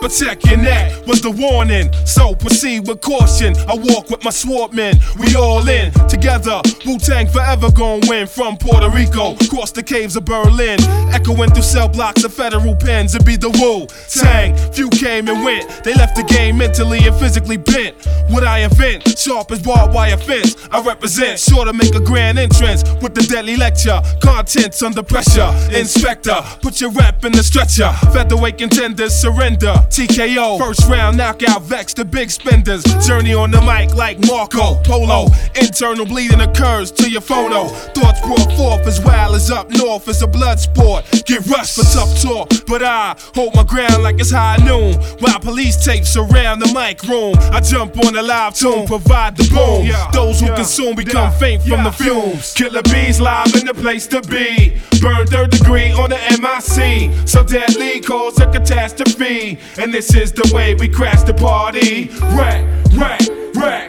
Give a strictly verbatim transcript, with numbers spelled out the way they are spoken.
protect your neck was the warning. So proceed with caution. I walk with my sword men. We all in together. Wu-Tang forever gon' win. From Puerto Rico, across the caves of Berlin, echoing through cell blocks of federal pens. It be the Wu-Tang. Few came and went. They left the game mentally and physically bent. What I invent, sharp as barbed wire fence. I represent, sure to make a grand entrance with the deadly lecture. Contents under pressure. Inspector, put your rep in the stretcher. Featherweight contenders surrender. T K O, first round knockout, vex the big spenders. Journey on the mic like Marco Polo. Internal bleeding occurs to your photo. Thoughts brought forth as wild as up north. It's a blood sport. Get rushed for tough talk, but I hold my ground like it's high noon. While police tapes surround the mic room, I jump on the live tune, provide the boom. Those who consume become faint from the fumes. Killer bees live in the place to be. Burn third degree on the M I C. So deadly cause a catastrophe. And this is the way we crash the party. Wreck, wreck, wreck.